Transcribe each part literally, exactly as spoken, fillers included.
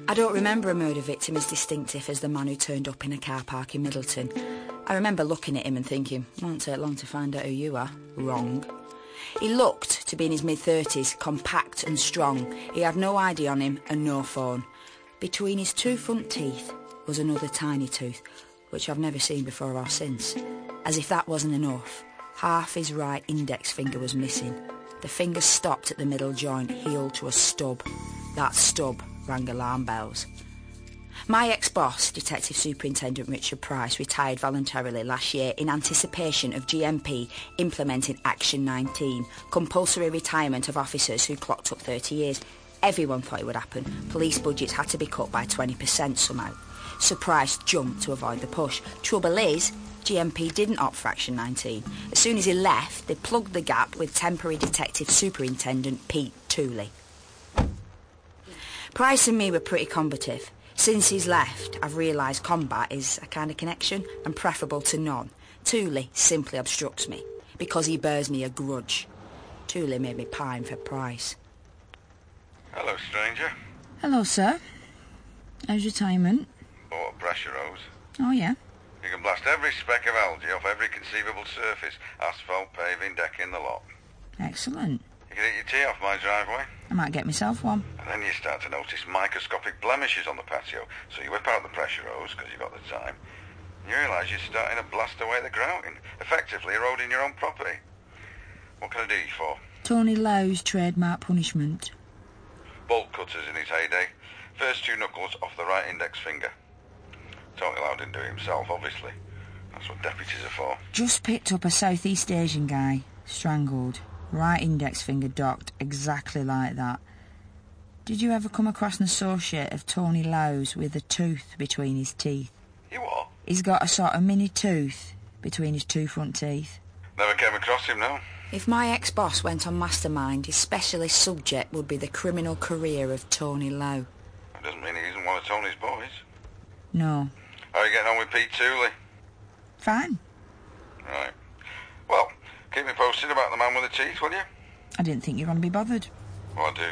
I don't remember a murder victim as distinctive as the man who turned up in a car park in Middleton. I remember looking at him and thinking, won't take long to find out who you are. Wrong. He looked to be in his mid-thirties, compact and strong. He had no I D on him and no phone. Between his two front teeth was another tiny tooth, which I've never seen before or since. As if that wasn't enough, half his right index finger was missing. The finger stopped at the middle joint, healed to a stub. That stub rang alarm bells. My ex-boss, Detective Superintendent Richard Price, retired voluntarily last year in anticipation of G M P implementing Action nineteen, compulsory retirement of officers who clocked up thirty years. Everyone thought it would happen. Police budgets had to be cut by twenty percent somehow. So Price jumped to avoid the push. Trouble is, G M P didn't opt for Action nineteen. As soon as he left, they plugged the gap with temporary Detective Superintendent Pete Tooley. Price and me were pretty combative. Since he's left, I've realised combat is a kind of connection and preferable to none. Tooley simply obstructs me because he bears me a grudge. Tooley made me pine for Price. Hello, stranger. Hello, sir. How's retirement? Bought a pressure hose. Oh, yeah? You can blast every speck of algae off every conceivable surface. Asphalt, paving, decking, the lot. Excellent. You can eat your tea off my driveway. I might get myself one. And then you start to notice microscopic blemishes on the patio. So you whip out the pressure hose, because you've got the time. And you realise you're starting to blast away the grouting, effectively eroding your own property. What can I do you for? Tony Lowe's trademark punishment. Bolt cutters in his heyday. First two knuckles off the right index finger. Tony Lowe didn't do it himself, obviously. That's what deputies are for. Just picked up a Southeast Asian guy, strangled. Right index finger docked, exactly like that. Did you ever come across an associate of Tony Lowe's with a tooth between his teeth? You what? He's got a sort of mini tooth between his two front teeth. Never came across him, no. If my ex-boss went on Mastermind, his specialist subject would be the criminal career of Tony Lowe. That doesn't mean he isn't one of Tony's boys. No. How are you getting on with Pete Tooley? Fine. Right. Well, keep me posted about the man with the teeth, will you? I didn't think you were going to be bothered. Well, I do.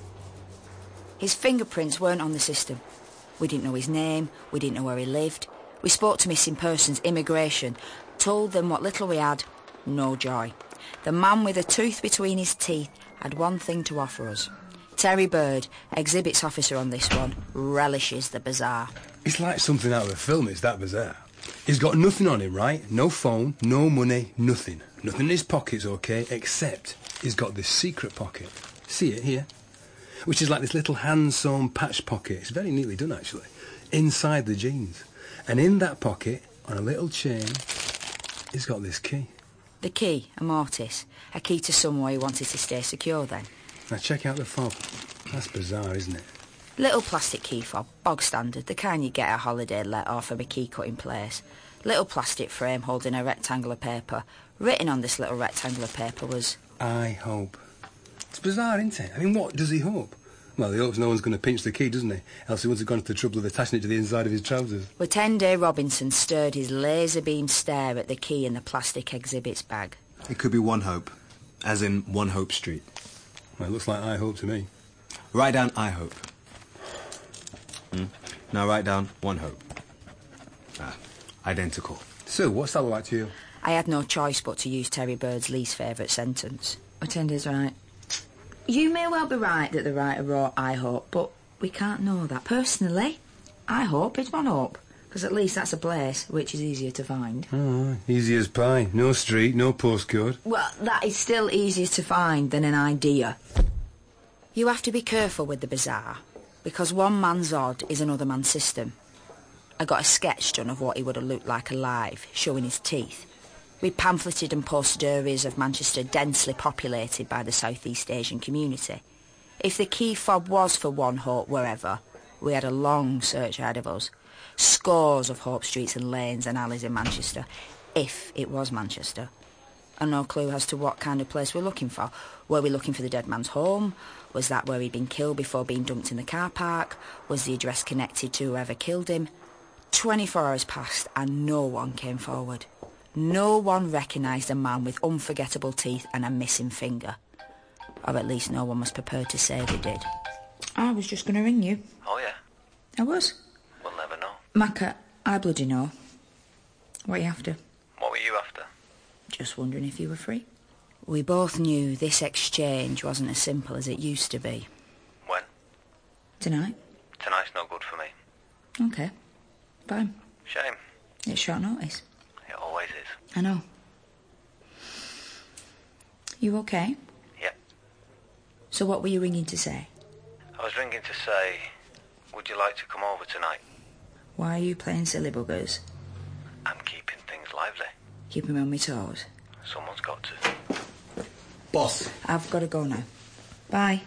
His fingerprints weren't on the system. We didn't know his name, we didn't know where he lived. We spoke to missing persons, immigration, told them what little we had, no joy. The man with a tooth between his teeth had one thing to offer us. Terry Bird, exhibits officer on this one, relishes the bizarre. It's like something out of a film, it's that bizarre. He's got nothing on him, right? No phone, no money, nothing. Nothing in his pockets, OK, except he's got this secret pocket. See it here? Which is like this little hand-sewn patch pocket. It's very neatly done, actually. Inside the jeans. And in that pocket, on a little chain, he's got this key. The key, a mortise. A key to somewhere he wanted to stay secure then. Now check out the fob. That's bizarre, isn't it? Little plastic key fob, bog standard, the kind you get at a holiday let off from a key-cutting place. Little plastic frame holding a rectangle of paper. Written on this little rectangle of paper was... I hope. It's bizarre, isn't it? I mean, what does he hope? Well, he hopes no one's going to pinch the key, doesn't he? Else he wouldn't have gone to the trouble of attaching it to the inside of his trousers. Watende Robinson stirred his laser-beam stare at the key in the plastic exhibits bag. It could be One Hope, as in One Hope Street. Well, it looks like I hope to me. Write down I hope. Hmm? Now write down One Hope. Ah, identical. Sue, what's that look like to you? I had no choice but to use Terry Bird's least favourite sentence. Watende's right. You may well be right that the writer wrote I hope, but we can't know that. Personally, I hope it's One Hope, because at least that's a place which is easier to find. Oh, easy as pie. No street, no postcode. Well, that is still easier to find than an idea. You have to be careful with the bizarre, because one man's odd is another man's system. I got a sketch done of what he would have looked like alive, showing his teeth. We pamphleted and posted areas of Manchester densely populated by the Southeast Asian community. If the key fob was for One Hope wherever, we had a long search ahead of us. Scores of Hope streets and lanes and alleys in Manchester, if it was Manchester. And no clue as to what kind of place we're looking for. Were we looking for the dead man's home? Was that where he'd been killed before being dumped in the car park? Was the address connected to whoever killed him? Twenty-four hours passed and no one came forward. No one recognised a man with unforgettable teeth and a missing finger. Or at least no one was prepared to say they did. I was just going to ring you. Oh, yeah? I was. We'll never know. Macca, I bloody know. What are you after? What were you after? Just wondering if you were free. We both knew this exchange wasn't as simple as it used to be. When? Tonight. Tonight's no good for me. Okay. Fine. Shame. It's short notice. It always is. I know. You okay? Yep. So what were you ringing to say? I was ringing to say, would you like to come over tonight? Why are you playing silly buggers? I'm keeping things lively. Keeping me on my toes. Someone's got to. Boss. I've got to go now. Bye.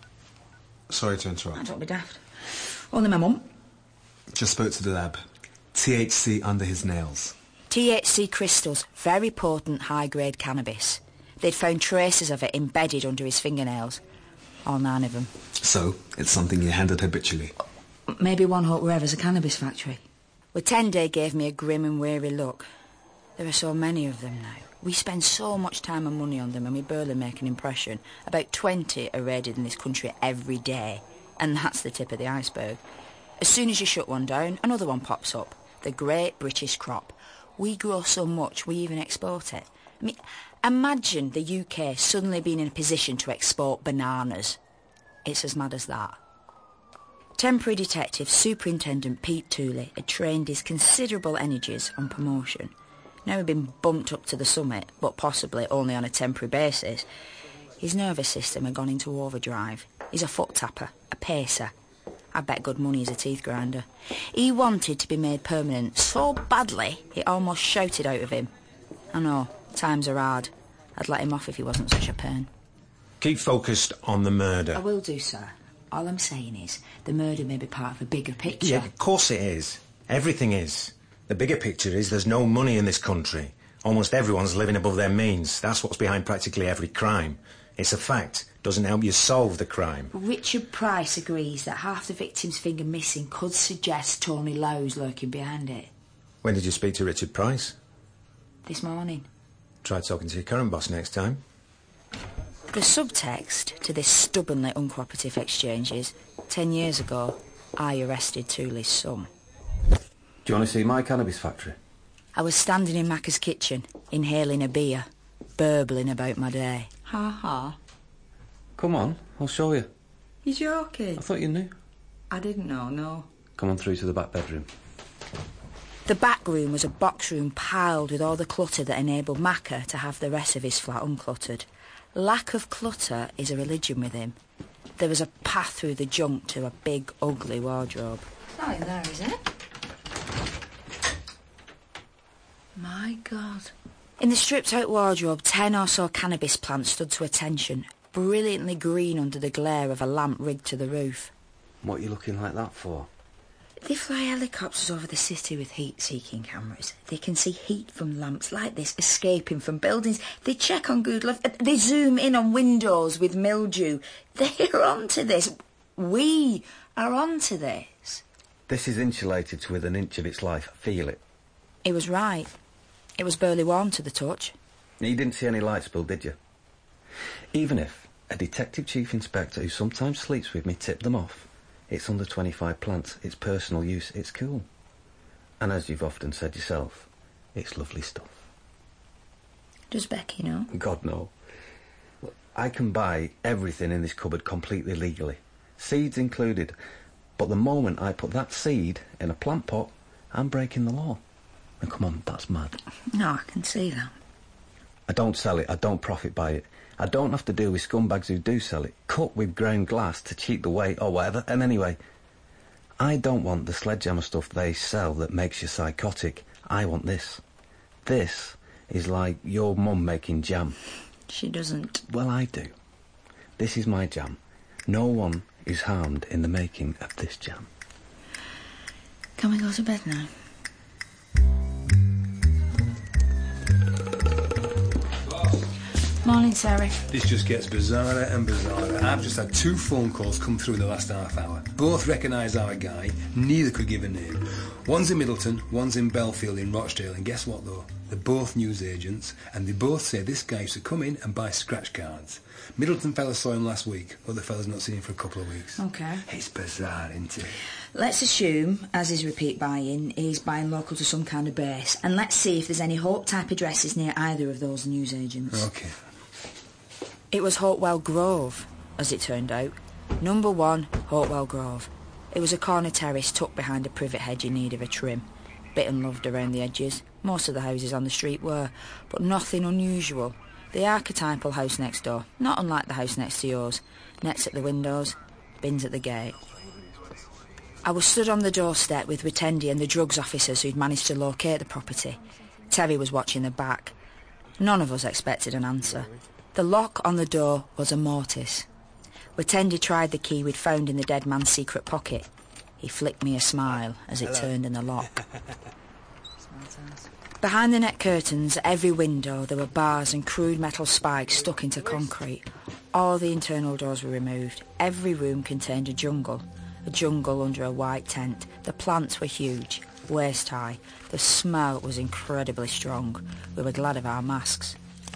Sorry to interrupt. I don't be daft. Only my mum. Just spoke to the lab. T H C under his nails. T H C crystals, very potent high-grade cannabis. They'd found traces of it embedded under his fingernails. All nine of them. So, it's something you handled habitually? Maybe One Hope Wherever's a cannabis factory. Well, ten day gave me a grim and weary look. There are so many of them now. We spend so much time and money on them and we barely make an impression. About twenty are raided in this country every day. And that's the tip of the iceberg. As soon as you shut one down, another one pops up. The great British crop. We grow so much, we even export it. I mean, imagine the U K suddenly being in a position to export bananas. It's as mad as that. Temporary Detective Superintendent Pete Tooley had trained his considerable energies on promotion. Now he'd been bumped up to the summit, but possibly only on a temporary basis. His nervous system had gone into overdrive. He's a foot tapper, a pacer. I bet good money he's a teeth grinder. He wanted to be made permanent so badly it almost shouted out of him. I know, times are hard. I'd let him off if he wasn't such a pain. Keep focused on the murder. I will do, sir. All I'm saying is, the murder may be part of a bigger picture. Yeah, of course it is. Everything is. The bigger picture is there's no money in this country. Almost everyone's living above their means. That's what's behind practically every crime. It's a fact. Doesn't help you solve the crime. Richard Price agrees that half the victim's finger missing could suggest Tony Lowe's lurking behind it. When did you speak to Richard Price? This morning. Try talking to your current boss next time. The subtext to this stubbornly uncooperative exchange is, ten years ago, I arrested Tooley's son. Do you want to see my cannabis factory? I was standing in Macca's kitchen, inhaling a beer, burbling about my day. Ha ha. Come on, I'll show you. You're joking? I thought you knew. I didn't know, no. Come on through to the back bedroom. The back room was a box room piled with all the clutter that enabled Macca to have the rest of his flat uncluttered. Lack of clutter is a religion with him. There was a path through the junk to a big, ugly wardrobe. Not in there, is it? My God. In the stripped-out wardrobe, ten or so cannabis plants stood to attention, brilliantly green under the glare of a lamp rigged to the roof. What are you looking like that for? They fly helicopters over the city with heat-seeking cameras. They can see heat from lamps like this escaping from buildings. They check on Google Earth. They zoom in on windows with mildew. They're onto this. We are onto this. This is insulated to within an inch of its life. Feel it. He was right. It was barely warm to the touch. You didn't see any light spill, did you? Even if a detective chief inspector who sometimes sleeps with me tipped them off, it's under twenty-five plants, it's personal use, it's cool. And as you've often said yourself, it's lovely stuff. Does Becky know? God, no. Look, I can buy everything in this cupboard completely legally, seeds included. But the moment I put that seed in a plant pot, I'm breaking the law. And come on, that's mad. No, I can see that. I don't sell it, I don't profit by it. I don't have to deal with scumbags who do sell it, cut with ground glass to cheat the weight or whatever. And anyway, I don't want the sledgehammer stuff they sell that makes you psychotic. I want this. This is like your mum making jam. She doesn't. Well, I do. This is my jam. No one is harmed in the making of this jam. Can we go to bed now? Morning, Sarah. This just gets bizarrer and bizarrer. I've just had two phone calls come through in the last half hour. Both recognise our guy, neither could give a name. One's in Middleton, one's in Belfield in Rochdale, and guess what, though? They're both newsagents, and they both say this guy used to come in and buy scratch cards. Middleton fella saw him last week. Other fella's not seen him for a couple of weeks. OK. It's bizarre, isn't it? Let's assume, as is repeat buying, he's buying local to some kind of base, and let's see if there's any Hope-type addresses near either of those newsagents. OK. It was Hopewell Grove, as it turned out. Number one, Hopewell Grove. It was a corner terrace tucked behind a privet hedge in need of a trim. Bit unloved around the edges. Most of the houses on the street were, but nothing unusual. The archetypal house next door, not unlike the house next to yours. Nets at the windows, bins at the gate. I was stood on the doorstep with Wittendi and the drugs officers who'd managed to locate the property. Terry was watching the back. None of us expected an answer. The lock on the door was a mortise. Wittendi tried the key we'd found in the dead man's secret pocket. He flicked me a smile as it turned in the lock. Behind the net curtains, at every window, there were bars and crude metal spikes stuck into concrete. All the internal doors were removed. Every room contained a jungle. A jungle under a white tent. The plants were huge, waist-high. The smell was incredibly strong. We were glad of our masks.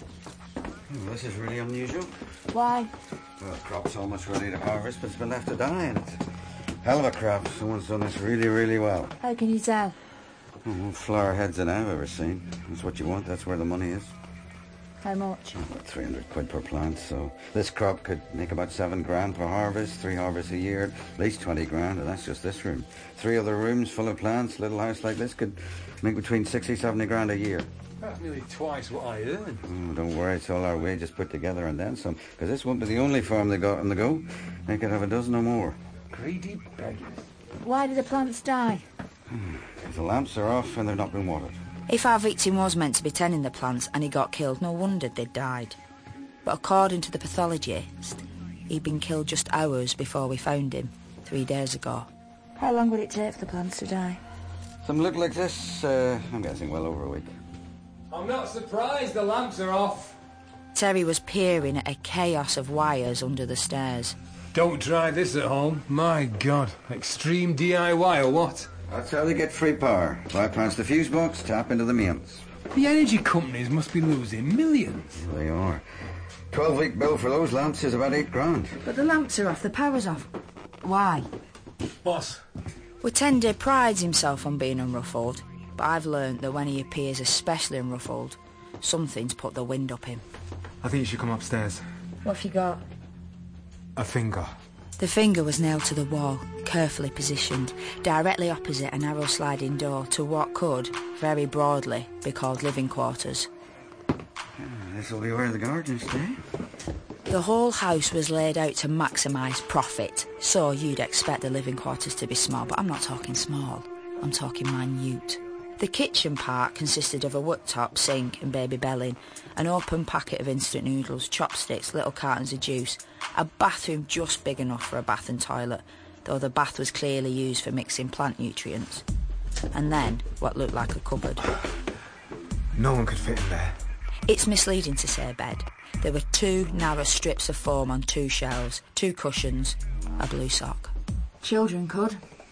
Well, this is really unusual. Why? Well, the crop's almost ready to harvest, but it's been left to die, and it's a hell of a crop. Someone's done this really, really well. How can you tell? Oh, flower heads than I've ever seen. That's what you want, that's where the money is. How much? Oh, about three hundred quid per plant, so this crop could make about seven grand per harvest, three harvests a year, at least twenty grand, and that's just this room. Three other rooms full of plants, a little house like this could make between sixty, seventy grand a year. That's nearly twice what I earn. Oh, don't worry, it's all our wages put together and then some, because this won't be the only farm they got on the go. They could have a dozen or more. Greedy beggars. Why did the plants die? The lamps are off and they've not been watered. If our victim was meant to be tending the plants and he got killed, no wonder they'd died. But according to the pathologist, he'd been killed just hours before we found him, three days ago. How long would it take for the plants to die? Some look like this, uh, I'm guessing well over a week. I'm not surprised the lamps are off. Terry was peering at a chaos of wires under the stairs. Don't try this at home. My God. Extreme D I Y or what? That's how they get free power. Bypass the fuse box, tap into the mains. The energy companies must be losing millions. They are. twelve-week bill for those lamps is about eight grand. But the lamps are off, the power's off. Why? Boss. Wittendi prides himself on being unruffled, but I've learnt that when he appears especially unruffled, something's put the wind up him. I think you should come upstairs. What have you got? A finger. The finger was nailed to the wall, carefully positioned, directly opposite a narrow sliding door to what could, very broadly, be called living quarters. This'll be where the guardians stay. The whole house was laid out to maximise profit, so you'd expect the living quarters to be small, but I'm not talking small, I'm talking minute. The kitchen part consisted of a worktop, sink and baby belling, an open packet of instant noodles, chopsticks, little cartons of juice, a bathroom just big enough for a bath and toilet, though the bath was clearly used for mixing plant nutrients. And then what looked like a cupboard. No one could fit in there. It's misleading to say bed. There were two narrow strips of foam on two shelves, two cushions, a blue sock. Children could.